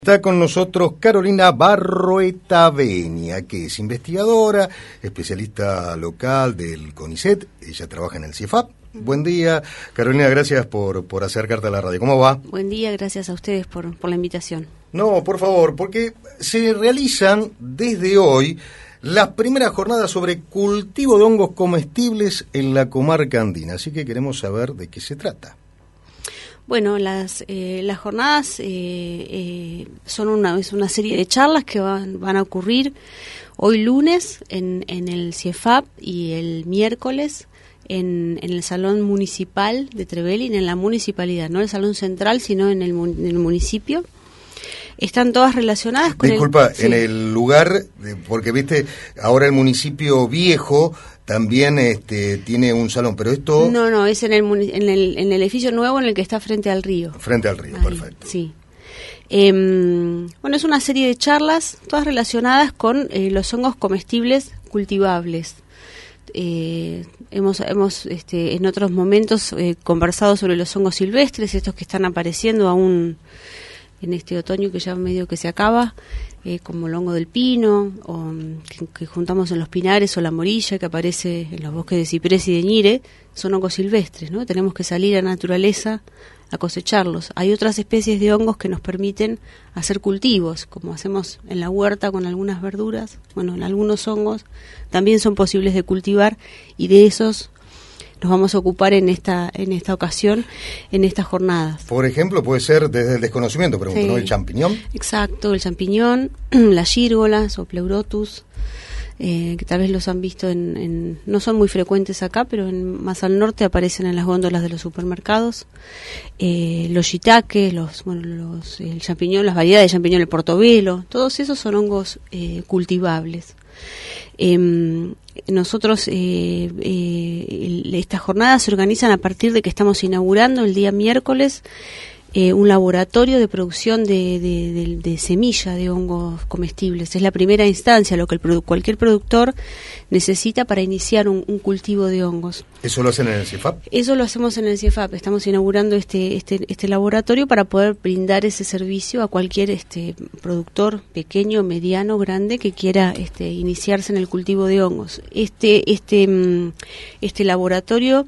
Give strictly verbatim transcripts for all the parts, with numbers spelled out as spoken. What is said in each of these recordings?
Está con nosotros Carolina Barroeta-Benia, que es investigadora, especialista local del CONICET. Ella trabaja en el CIEFAP. Buen día, Carolina, gracias por, por acercarte a la radio. ¿Cómo va? Buen día, gracias a ustedes por, por la invitación. No, por favor, porque se realizan desde hoy las primeras jornadas sobre cultivo de hongos comestibles en la comarca andina, así que queremos saber de qué se trata. Bueno, las eh, las jornadas eh, eh, son una es una serie de charlas que van, van a ocurrir hoy lunes en, en el CIEFAP y el miércoles en, en el Salón Municipal de Trevelin, en la municipalidad, no el Salón Central, sino en el, en el municipio. Están todas relacionadas con Disculpa, el... Sí. En el lugar, de, porque viste, ahora el municipio viejo también este, tiene un salón, pero esto... No, no, es en el, en el en el edificio nuevo en el que está frente al río. Frente al río, Ahí, perfecto. Sí. Eh, bueno, es una serie de charlas, todas relacionadas con eh, los hongos comestibles cultivables. Eh, hemos hemos este, en otros momentos eh, conversado sobre los hongos silvestres, estos que están apareciendo aún en este otoño que ya medio que se acaba, eh, como el hongo del pino, o que, que juntamos en los pinares, o la morilla que aparece en los bosques de ciprés y de ñire, son hongos silvestres, ¿no? Tenemos que salir a la naturaleza a cosecharlos. Hay otras especies de hongos que nos permiten hacer cultivos, como hacemos en la huerta con algunas verduras. Bueno, en algunos hongos también son posibles de cultivar, y de esos nos vamos a ocupar en esta en esta ocasión, en estas jornadas. Por ejemplo, puede ser desde el desconocimiento, pregunto, Sí. ¿no? El champiñón. Exacto, el champiñón, las gírgolas o pleurotus, eh, que tal vez los han visto en, en... no son muy frecuentes acá, pero en, más al norte aparecen en las góndolas de los supermercados. Eh, los shiitake, los, bueno, los, el champiñón, las variedades de champiñón, el portobelo, todos esos son hongos eh, cultivables. Eh, nosotros eh, eh, estas jornadas se organizan a partir de que estamos inaugurando el día miércoles eh, un laboratorio de producción de, de, de, de semilla de hongos comestibles. Es la primera instancia, lo que el produ- cualquier productor necesita para iniciar un, un cultivo de hongos. ¿Eso lo hacen en el CIEFAP? Eso lo hacemos en el CIEFAP. Estamos inaugurando este, este, este laboratorio para poder brindar ese servicio a cualquier este, productor pequeño, mediano, grande que quiera este, iniciarse en el cultivo de hongos. Este, este, este laboratorio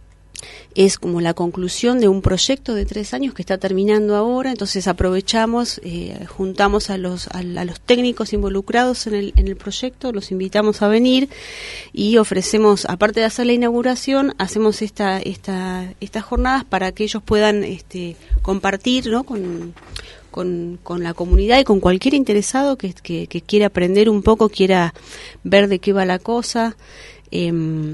es como la conclusión de un proyecto de tres años que está terminando ahora, entonces aprovechamos, eh, juntamos a los a, a los técnicos involucrados en el en el proyecto, los invitamos a venir y ofrecemos, aparte de hacer la inauguración, hacemos esta esta estas jornadas para que ellos puedan este compartir, ¿no? con Con, con la comunidad y con cualquier interesado que, que, que quiera aprender un poco, quiera ver de qué va la cosa, eh,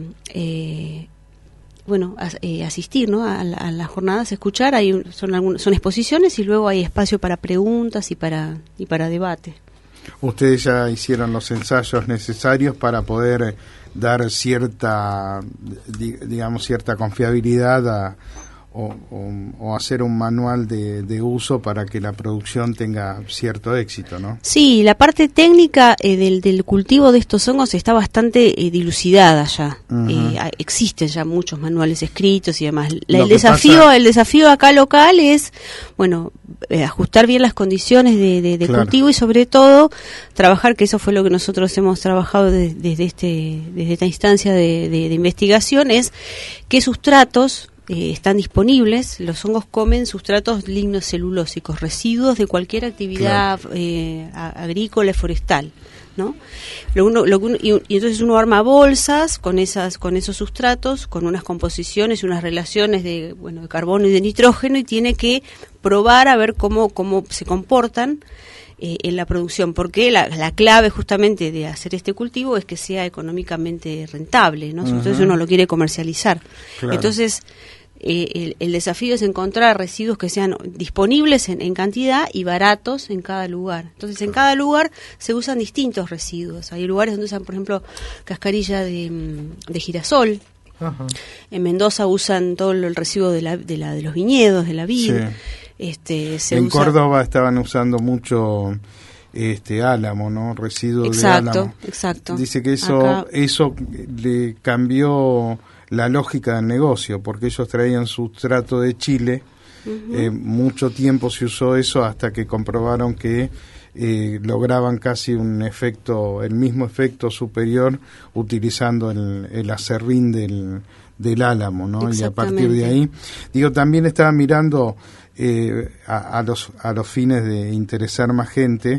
eh, bueno, as, eh, asistir, ¿no? a, a las jornadas, escuchar. Hay un, son algunas, son exposiciones y luego hay espacio para preguntas y para y para debate. Ustedes ya hicieron los ensayos necesarios para poder dar cierta, digamos, cierta confiabilidad a O, o, o hacer un manual de, de uso para que la producción tenga cierto éxito, ¿no? Sí, la parte técnica eh, del, del cultivo de estos hongos está bastante eh, dilucidada ya. Uh-huh. Eh, existen ya muchos manuales escritos y demás. La, el desafío, pasa... el desafío acá local es, bueno, eh, ajustar bien las condiciones de, de, de claro. cultivo y sobre todo trabajar, que eso fue lo que nosotros hemos trabajado de, desde este, desde esta instancia de, de, de investigación, es qué sustratos Eh, están disponibles. Los hongos comen sustratos lignocelulósicos, residuos de cualquier actividad claro. eh, agrícola y forestal, ¿no? Lo uno, lo uno, y, y entonces uno arma bolsas con esas, con esos sustratos, con unas composiciones y unas relaciones de, bueno, de carbono y de nitrógeno, y tiene que probar a ver cómo, cómo se comportan Eh, en la producción, porque la, la clave justamente de hacer este cultivo es que sea económicamente rentable, ¿no? Uh-huh. Entonces uno lo quiere comercializar. Claro. Entonces eh, el, el desafío es encontrar residuos que sean disponibles en, en cantidad y baratos en cada lugar. Entonces en cada lugar se usan distintos residuos. Hay lugares donde usan, por ejemplo, cascarilla de, de girasol. Uh-huh. En Mendoza usan todo el residuo de la, de la de los viñedos, de la vid. Sí. Este, se en usa... Córdoba estaban usando mucho este álamo, ¿no? Residuos exacto, de álamo. Exacto. Dice que eso Acá... eso le cambió la lógica del negocio, porque ellos traían sustrato de Chile Uh-huh. Eh, mucho tiempo se usó eso hasta que comprobaron que eh, lograban casi un efecto, el mismo efecto superior utilizando el, el aserrín del, del álamo, ¿no? Y a partir de ahí, digo, también estaba mirando eh, a, a los a los fines de interesar más gente,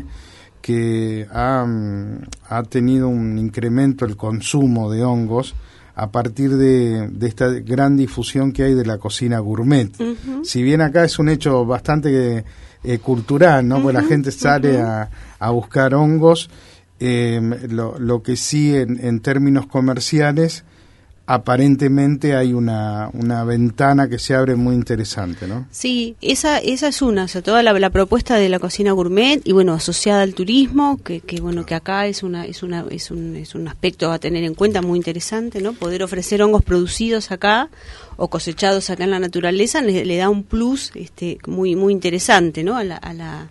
que ha, ha tenido un incremento el consumo de hongos a partir de, de esta gran difusión que hay de la cocina gourmet. Uh-huh. Si bien acá es un hecho bastante eh, cultural, ¿no? Uh-huh. Pues la gente sale uh-huh. a, a buscar hongos, eh, lo, lo que sí en, en términos comerciales, aparentemente hay una, una ventana que se abre muy interesante, ¿no? Sí, esa esa es una, o sea, toda la, la propuesta de la cocina gourmet y bueno, asociada al turismo, que, que bueno, que acá es una es una es un es un aspecto a tener en cuenta muy interesante, ¿no? Poder ofrecer hongos producidos acá o cosechados acá en la naturaleza le, le da un plus este muy muy interesante, ¿no? A la a la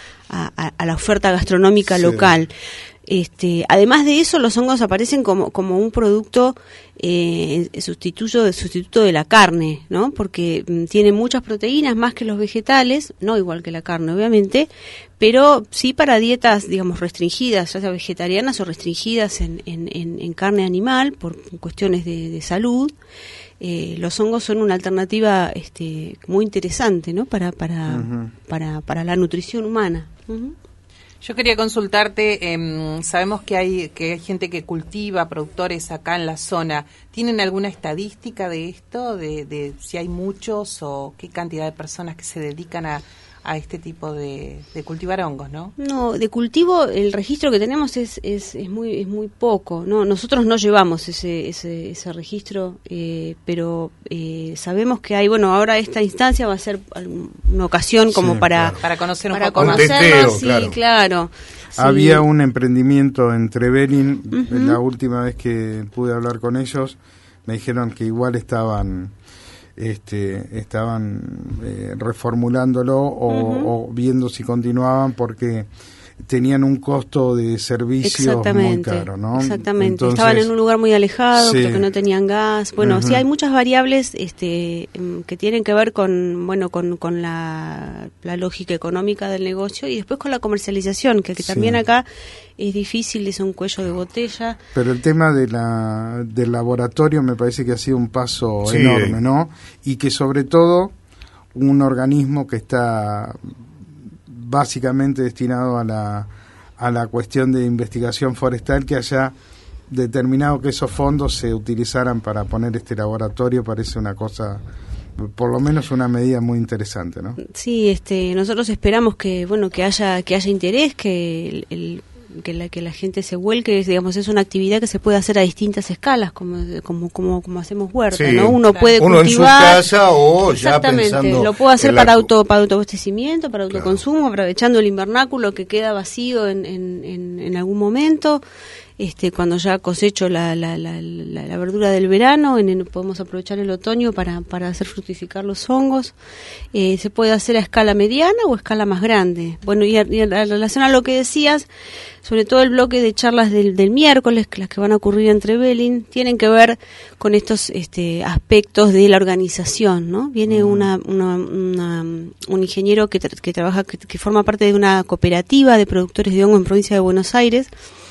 a, a la oferta gastronómica sí. local. Este, además de eso, los hongos aparecen como como un producto eh, sustituto sustituto de la carne, ¿no? Porque mm, tiene muchas proteínas más que los vegetales, no igual que la carne, obviamente, pero sí para dietas, digamos, restringidas, ya sea vegetarianas o restringidas en, en, en, en carne animal por cuestiones de, de salud. Eh, los hongos son una alternativa este, muy interesante, ¿no? Para para uh-huh. para para la nutrición humana. Uh-huh. Yo quería consultarte, eh, sabemos que hay que hay gente que cultiva, productores acá en la zona. ¿Tienen alguna estadística de esto, de, de si hay muchos o qué cantidad de personas que se dedican a, a este tipo de, de cultivar hongos, no? No, de cultivo el registro que tenemos es es, es muy es muy poco, no, nosotros no llevamos ese ese, ese registro, eh, pero eh, sabemos que hay, bueno, ahora esta instancia va a ser una ocasión como sí, para claro. para conocer un para poco conocernos, sí, claro. claro. Sí. Había un emprendimiento en Trevelin, uh-huh. la última vez que pude hablar con ellos, me dijeron que igual estaban Este, estaban eh, reformulándolo o, uh-huh. o viendo si continuaban porque tenían un costo de servicio muy caro, ¿no? Exactamente, Entonces, estaban en un lugar muy alejado, sí. creo que no tenían gas. Bueno, uh-huh. sí hay muchas variables este, que tienen que ver con, bueno, con, con la, la lógica económica del negocio y después con la comercialización, que, que sí. también acá es difícil, es un cuello de botella. Pero el tema de la del laboratorio me parece que ha sido un paso sí. enorme, ¿no? Y que sobre todo un organismo que está básicamente destinado a la a la cuestión de investigación forestal, que haya determinado que esos fondos se utilizaran para poner este laboratorio, parece una cosa, por lo menos una medida muy interesante, ¿no? Sí, este, nosotros esperamos que bueno que haya que haya interés, que el, el que la que la gente se vuelque, digamos, es una actividad que se puede hacer a distintas escalas, como como como, como hacemos huerta, sí, ¿no? Uno claro. puede Uno cultivar en su casa o ya pensando lo puede hacer la... para auto para autoabastecimiento, para autoconsumo, claro. aprovechando el invernáculo que queda vacío en en, en, en algún momento. Este, cuando ya cosecho la, la, la, la, la verdura del verano, en el, podemos aprovechar el otoño para, para hacer fructificar los hongos. Eh, se puede hacer a escala mediana o a escala más grande. Bueno, y, a, y en relación a lo que decías, sobre todo el bloque de charlas del, del miércoles, que las que van a ocurrir en Trevelin, tienen que ver con estos este, aspectos de la organización, ¿no? Viene una, una, una, un ingeniero que, tra- que trabaja, que, que forma parte de una cooperativa de productores de hongo en provincia de Buenos Aires,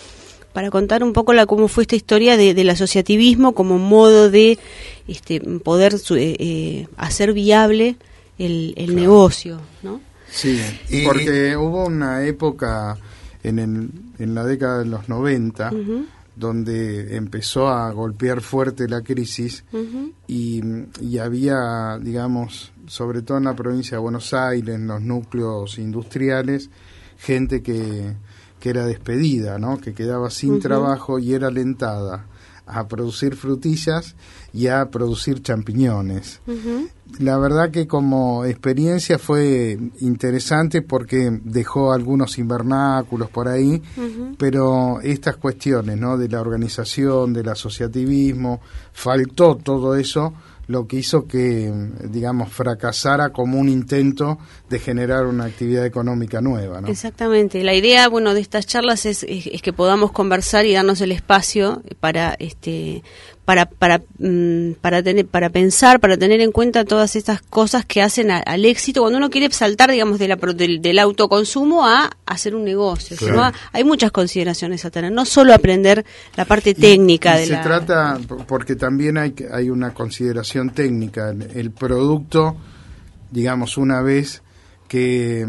para contar un poco la cómo fue esta historia de, del asociativismo como modo de este, poder eh, eh, hacer viable el, el claro. negocio, ¿no? Sí, y, porque y, hubo una época en, el, en la década de los noventa uh-huh. donde empezó a golpear fuerte la crisis uh-huh. y, y había, digamos, sobre todo en la provincia de Buenos Aires, en los núcleos industriales, gente que que era despedida, ¿no? Que quedaba sin uh-huh. trabajo y era alentada a producir frutillas y a producir champiñones. Uh-huh. La verdad que como experiencia fue interesante porque dejó algunos invernáculos por ahí, uh-huh. pero estas cuestiones, ¿no? De la organización, del asociativismo, faltó todo eso, lo que hizo que, digamos, fracasara como un intento de generar una actividad económica nueva, ¿no? Exactamente. La idea, bueno, de estas charlas es, es, es que podamos conversar y darnos el espacio para este para para mm, para tener para pensar, para tener en cuenta todas estas cosas que hacen a, al éxito cuando uno quiere saltar, digamos, de la, del, del autoconsumo a hacer un negocio. Claro. Sino a, hay muchas consideraciones a tener, no solo aprender la parte técnica y, y de se la... trata, porque también hay hay una consideración técnica. El producto, digamos, una vez que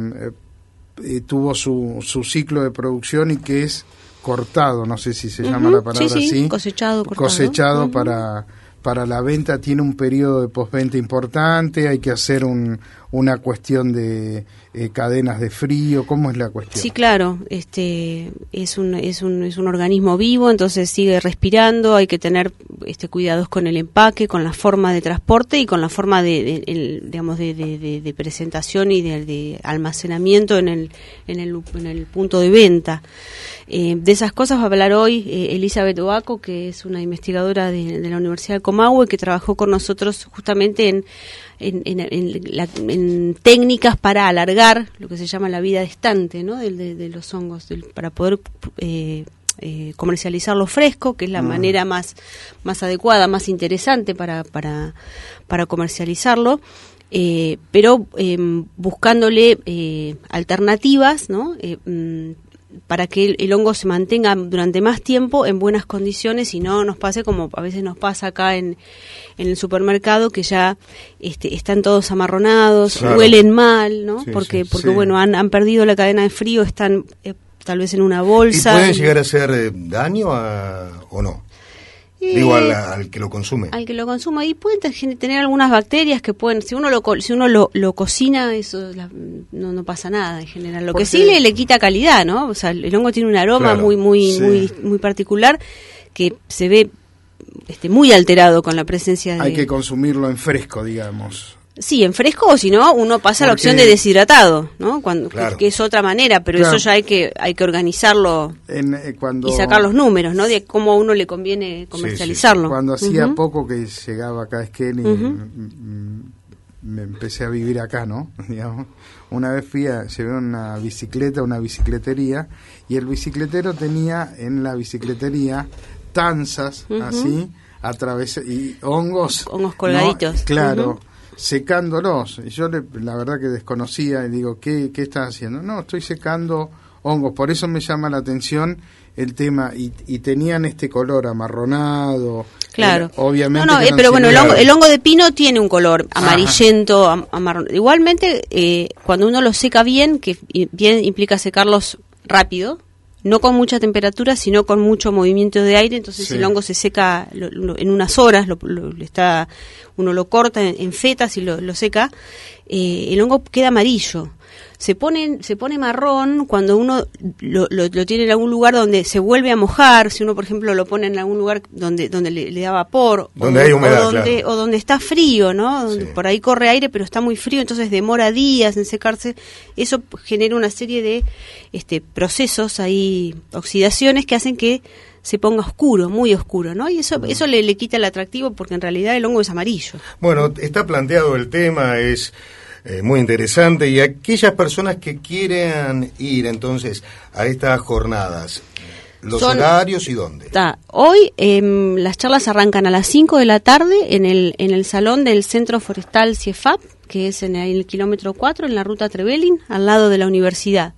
eh, tuvo su, su ciclo de producción y que es cortado, no sé si se uh-huh, llama la palabra sí, sí, así, cosechado, cortado, cosechado uh-huh. para para la venta, tiene un periodo de postventa importante, hay que hacer un, una cuestión de eh, cadenas de frío. ¿Cómo es la cuestión? Sí, claro, este es un es un es un organismo vivo, entonces sigue respirando, hay que tener este cuidados con el empaque, con la forma de transporte y con la forma de, de el, digamos de, de, de, de presentación y de, de almacenamiento en el en el en el punto de venta. Eh, de esas cosas va a hablar hoy eh, Elizabeth Oaco, que es una investigadora de, de la Universidad de Comahue, que trabajó con nosotros justamente en, en, en, en, la, en técnicas para alargar lo que se llama la vida de estante, ¿no? de, de, de los hongos, del, para poder eh, eh, comercializarlo fresco, que es la mm. manera más, más adecuada, más interesante para, para, para comercializarlo. Eh, pero eh, buscándole eh, alternativas, ¿no? Eh, mm, para que el, el hongo se mantenga durante más tiempo en buenas condiciones y no nos pase como a veces nos pasa acá en, en el supermercado, que ya este, están todos amarronados, claro. huelen mal, ¿no? Sí, porque sí, porque sí. bueno, han, han perdido la cadena de frío, están eh, tal vez en una bolsa. ¿Y pueden llegar a hacer eh, daño a, o no? Eh, Digo, al, al que lo consume. Al que lo consume. Y pueden tener algunas bacterias que pueden, si uno lo si uno lo, lo cocina, eso la, no, no pasa nada en general. Lo Porque, que sí le, le quita calidad, ¿no? O sea, el hongo tiene un aroma claro, muy muy sí. muy muy particular que se ve este muy alterado con la presencia de... Hay que consumirlo en fresco, digamos. Sí, en fresco, o si no, uno pasa Porque, a la opción de deshidratado, ¿no? Cuando, claro. que, que es otra manera, pero claro. eso ya hay que hay que organizarlo en, eh, cuando, y sacar los números, ¿no? De cómo a uno le conviene comercializarlo. Sí, sí. Cuando hacía uh-huh. poco que llegaba acá a Esquel y uh-huh. m- m- me empecé a vivir acá, ¿no? Digamos, una vez fui a, llevé una bicicleta a una bicicletería y el bicicletero tenía en la bicicletería tanzas uh-huh. así, a través y hongos. Hongos colgaditos. ¿No? Claro. Uh-huh. secándolos. Y yo le, la verdad que desconocía y digo, ¿qué, qué estás haciendo? No, estoy secando hongos. Por eso me llama la atención el tema. Y, y tenían este color amarronado. Claro. Eh, obviamente. No, no, eh, pero bueno, el hongo, el hongo de pino tiene un color amarillento, am, amarrón. Igualmente, eh, cuando uno los seca bien, que bien implica secarlos rápido, no con mucha temperatura, sino con mucho movimiento de aire, entonces sí. el hongo se seca lo, lo, en unas horas, lo, lo, está uno lo corta en, en fetas y lo, lo seca, eh, el hongo queda amarillo. Se pone, se pone marrón cuando uno lo, lo, lo tiene en algún lugar donde se vuelve a mojar, si uno, por ejemplo, lo pone en algún lugar donde donde le, le da vapor, donde o, hay humedad, o, donde, claro. o donde está frío, ¿no? Donde sí. por ahí corre aire, pero está muy frío, entonces demora días en secarse. Eso genera una serie de este procesos ahí, oxidaciones que hacen que se ponga oscuro, muy oscuro, ¿no? Y eso eso le, le quita el atractivo porque en realidad el hongo es amarillo. Bueno, está planteado el tema, es eh, muy interesante, y aquellas personas que quieran ir entonces a estas jornadas, los Son, horarios y dónde. Está. Hoy eh, las charlas arrancan a las cinco de la tarde en el en el salón del Centro Forestal C I E F A P, que es en el kilómetro cuatro, en la ruta Trevelin, al lado de la universidad.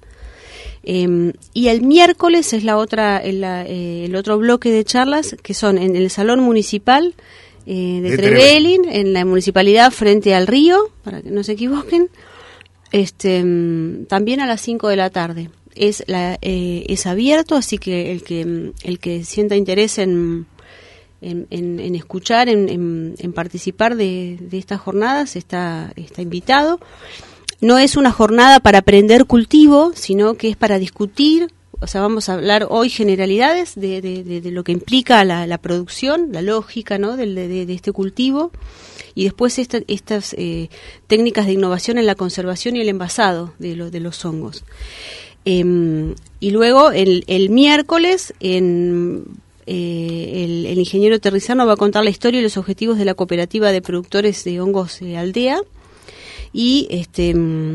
Eh, y el miércoles es la otra el, eh, el otro bloque de charlas, que son en el salón municipal eh, de, de Trevelin, en la municipalidad frente al río, para que no se equivoquen, este también a las cinco de la tarde. Es la eh, es abierto, así que el que el que sienta interés en en, en, en escuchar, en, en, en participar de, de estas jornadas está está invitado. No es una jornada para aprender cultivo, sino que es para discutir. O sea, vamos a hablar hoy generalidades de, de, de, de lo que implica la, la producción, la lógica, ¿no? de, de, de este cultivo, y después esta, estas eh, técnicas de innovación en la conservación y el envasado de, lo, de los hongos. Eh, y luego el, el miércoles en, eh, el, el ingeniero Terrizano va a contar la historia y los objetivos de la cooperativa de productores de hongos eh, Aldea, y este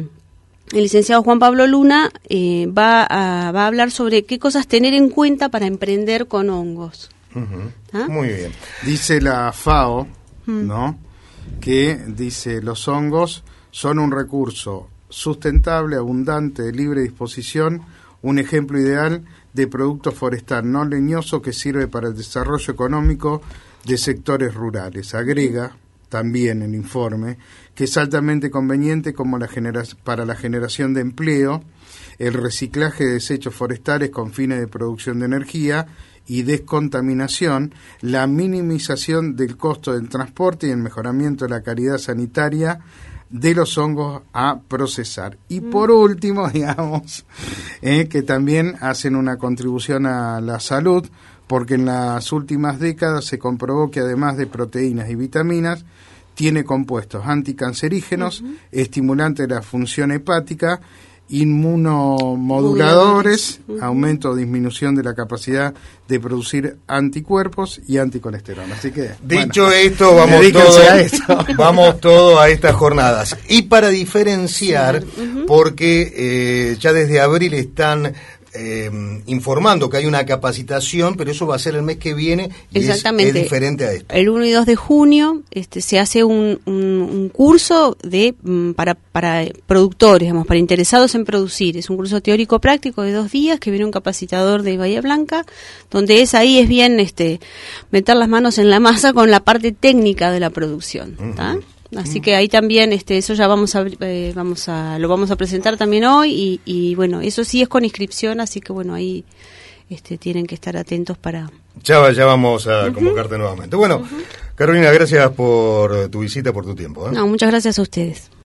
el licenciado Juan Pablo Luna eh, va, a, va a hablar sobre qué cosas tener en cuenta para emprender con hongos. Uh-huh. ¿Ah? Muy bien. Dice la FAO, Mm. ¿no? Que dice, los hongos son un recurso sustentable, abundante, de libre disposición, un ejemplo ideal de producto forestal no leñoso que sirve para el desarrollo económico de sectores rurales. Agrega también el informe que es altamente conveniente como la genera- para la generación de empleo, el reciclaje de desechos forestales con fines de producción de energía y descontaminación, la minimización del costo del transporte y el mejoramiento de la calidad sanitaria de los hongos a procesar. Y mm. por último, digamos, eh, que también hacen una contribución a la salud, porque en las últimas décadas se comprobó que además de proteínas y vitaminas, tiene compuestos anticancerígenos, uh-huh. estimulantes de la función hepática, inmunomoduladores, uh-huh. aumento o disminución de la capacidad de producir anticuerpos y anticolesterol. Así que, dicho bueno, esto, vamos todos a esto. vamos todo a estas jornadas. Y para diferenciar, sí. uh-huh. porque eh, ya desde abril están Eh, informando que hay una capacitación, pero eso va a ser el mes que viene y Exactamente. Es, es diferente a esto. El uno y dos de junio este, se hace un, un, un curso de um, para, para productores, digamos, para interesados en producir. Es un curso teórico-práctico de dos días que viene un capacitador de Bahía Blanca, donde es ahí es bien este meter las manos en la masa con la parte técnica de la producción. ¿Tá? Uh-huh. Así que ahí también este eso ya vamos a eh, vamos a lo vamos a presentar también hoy y, y bueno, eso sí es con inscripción, así que bueno, ahí este tienen que estar atentos para ya ya vamos a uh-huh. convocarte nuevamente. Bueno, uh-huh. Carolina, gracias por tu visita, por tu tiempo, ¿eh? No, muchas gracias a ustedes.